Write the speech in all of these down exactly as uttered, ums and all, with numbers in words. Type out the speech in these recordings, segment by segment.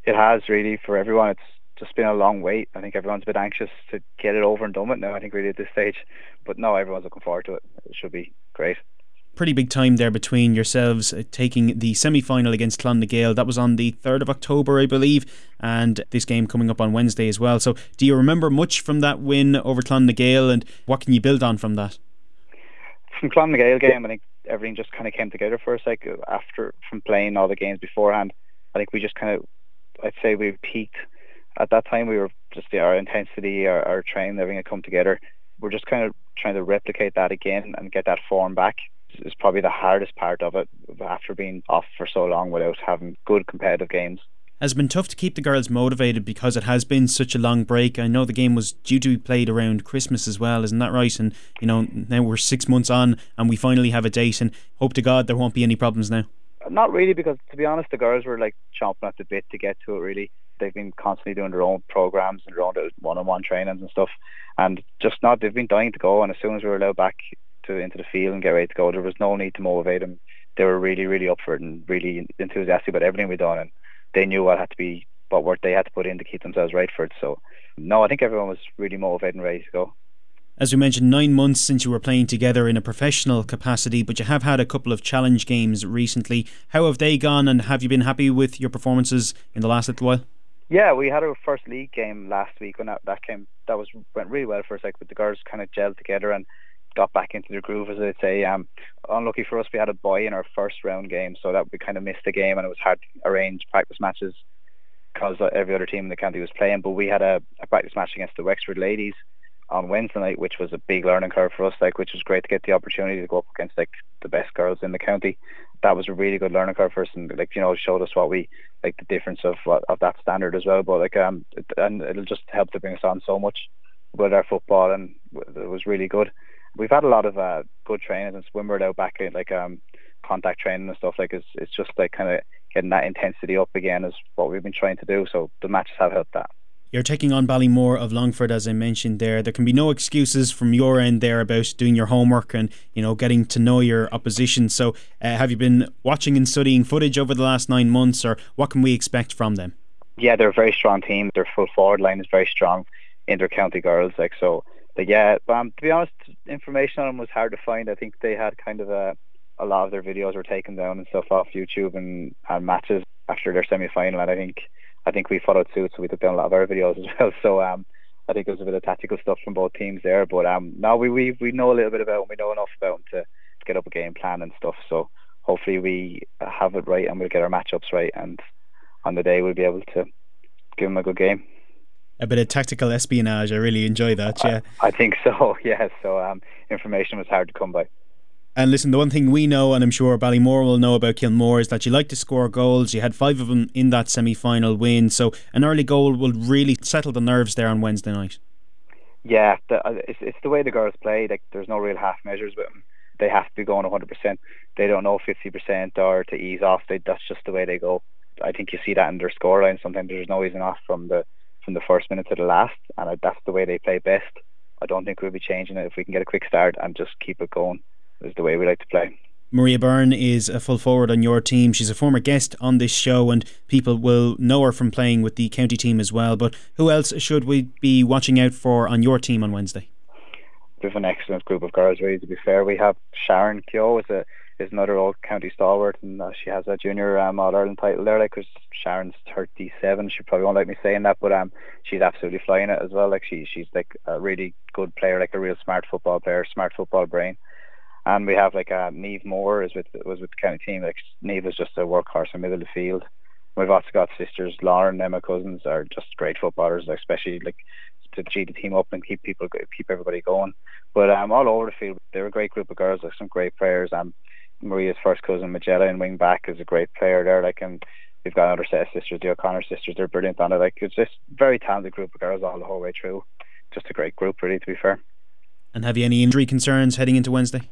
It has really for everyone. It's just been a long wait. I think everyone's a bit anxious to get it over and done with now, I think, really at this stage. But no, everyone's looking forward to it. It should be great. Pretty big time there between yourselves uh, taking the semi-final against Clonmagale. That was on the third of October, I believe, and this game coming up on Wednesday as well. So do you remember much from that win over Clonmagale, and what can you build on from that? From Clonmagale game, I think everything just kind of came together for us. Like after from playing all the games beforehand, I think we just kind of, I'd say we peaked at that time. We were just our intensity, our, our training, everything had come together. We're just kind of trying to replicate that again and get that form back. Is probably the hardest part of it after being off for so long without having good competitive games. Has it been tough to keep the girls motivated because it has been such a long break? I know the game was due to be played around Christmas as well, isn't that right? And you know, now we're six months on and we finally have a date, and hope to God there won't be any problems now. Not really, because to be honest, the girls were like chomping at the bit to get to it. Really, they've been constantly doing their own programs and their own one-on-one trainings and stuff, and just not they've been dying to go. And as soon as we were allowed back to into the field and get ready to go, there was no need to motivate them. They were really, really up for it and really enthusiastic about everything we'd done, and they knew what had to be, what work they had to put in to keep themselves right for it. So, no, I think everyone was really motivated and ready to go. As we mentioned, nine months since you were playing together in a professional capacity, but you have had a couple of challenge games recently. How have they gone, and have you been happy with your performances in the last little while? Yeah, we had our first league game last week, and that, that came that was went really well for us. Like with the girls kind of gelled together and got back into the groove, as I'd say. Um, unlucky for us, we had a bye in our first round game, so that we kind of missed the game, and it was hard to arrange practice matches because every other team in the county was playing. But we had a, a practice match against the Wexford ladies on Wednesday night, which was a big learning curve for us, like which was great to get the opportunity to go up against like the best girls in the county. That was a really good learning curve for us, and like you know showed us what we like the difference of of that standard as well. But like um, it, and it'll just help to bring us on so much with our football, and it was really good. We've had a lot of uh, good training and swimwear out back in like um contact training and stuff. Like it's it's just like kind of getting that intensity up again is what we've been trying to do. So the matches have helped that. You're taking on Ballymore of Longford, as I mentioned there. There can be no excuses from your end there about doing your homework and, you know, getting to know your opposition. So uh, have you been watching and studying footage over the last nine months, or what can we expect from them? Yeah, they're a very strong team. Their full forward line is very strong, inter-county girls. Like so, but yeah, um, to be honest, information on them was hard to find. I think they had kind of a, a lot of their videos were taken down and stuff off YouTube and, and matches after their semi-final, and I think I think we followed suit, so we took down a lot of our videos as well. So um, I think there's a bit of tactical stuff from both teams there. But um, now we, we we know a little bit about them. We know enough about them to, to get up a game plan and stuff. So hopefully we have it right and we'll get our matchups right. And on the day we'll be able to give them a good game. A bit of tactical espionage. I really enjoy that, yeah. I, I think so, yeah. So um, information was hard to come by. And listen, the one thing we know, and I'm sure Ballymore will know about Kilmore, is that you like to score goals. You had five of them in that semi-final win, so an early goal will really settle the nerves there on Wednesday night. Yeah, the, it's, it's the way the girls play. Like, there's no real half measures with them. They have to be going one hundred percent. They don't know fifty percent or to ease off. They, that's just the way they go. I think you see that in their scoreline. Sometimes there's no easing off from the from the first minute to the last, and that's the way they play best. I don't think we'll be changing it if we can get a quick start and just keep it going. Is the way we like to play. Maria Byrne is a full forward on your team. She's a former guest on this show, and people will know her from playing with the county team as well. But who else should we be watching out for on your team on Wednesday? We have an excellent group of girls, really, to be fair. We have Sharon Keogh is a is another old county stalwart, and uh, she has a junior um, All-Ireland title there. Like, cause Sharon's thirty-seven. She probably won't like me saying that, but um, she's absolutely flying it as well. Like she she's like a really good player, like a real smart football player, smart football brain. And we have like uh, Niamh Moore is with was with the county team. Like Niamh is just a workhorse in the middle of the field. We've also got sisters Lauren, Emma Cousins are just great footballers, like, especially like to G the team up and keep people keep everybody going. But um, all over the field, they're a great group of girls. Like some great players. Um, Maria's first cousin Magella in wing back is a great player there. Like, and we've got another set of sisters, the O'Connor sisters. They're brilliant on it. Like, it's just a very talented group of girls all the whole way through. Just a great group, really, to be fair. And have you any injury concerns heading into Wednesday?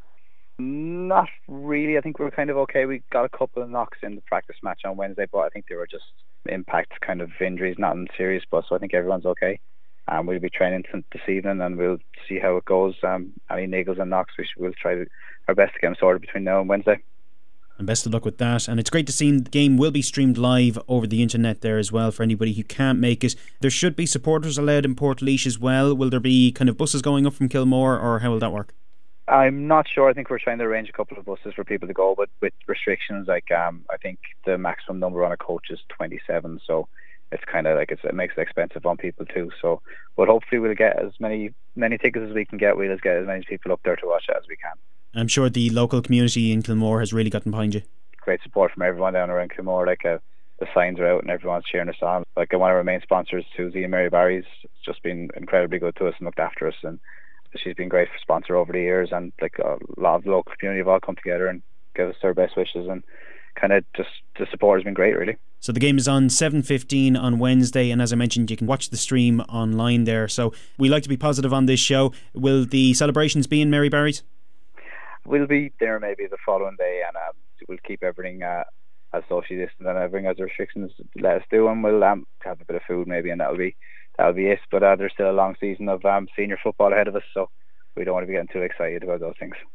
Not really. I think we were kind of okay. We got a couple of knocks in the practice match on Wednesday, but I think they were just impact kind of injuries, nothing serious. But so I think everyone's okay. Um, we'll be training this evening, and we'll see how it goes. Um, any niggles and knocks, we should, we'll try to, our best to get them sorted between now and Wednesday. And best of luck with that. And it's great to see the game will be streamed live over the internet there as well for anybody who can't make it. There should be supporters allowed in Portlaoise as well. Will there be kind of buses going up from Kilmore, or how will that work? I'm not sure. I think we're trying to arrange a couple of buses for people to go, but with restrictions, like um, I think the maximum number on a coach is twenty-seven, so it's kind of like it's, it makes it expensive on people too. So, but hopefully we'll get as many many tickets as we can get. We'll just get as many people up there to watch it as we can. I'm sure the local community in Kilmore has really gotten behind you. Great support from everyone down around Kilmore. Like uh, the signs are out and everyone's cheering us on. Like uh, one of our main sponsors, Susie and Mary Barry's, just been incredibly good to us and looked after us, and she's been great for sponsor over the years. And like a lot of the local community have all come together and give us their best wishes, and kind of just the support has been great, really. So the game is on seven fifteen on Wednesday, and as I mentioned, you can watch the stream online there. So we like to be positive on this show. Will the celebrations be in Mary Barry's? We'll be there maybe the following day, and uh, we'll keep everything uh, as socially distant and everything as the restrictions let us do, and we'll um, have a bit of food maybe, and that'll be that'll be it. But uh, there's still a long season of um, senior football ahead of us, so we don't want to be getting too excited about those things.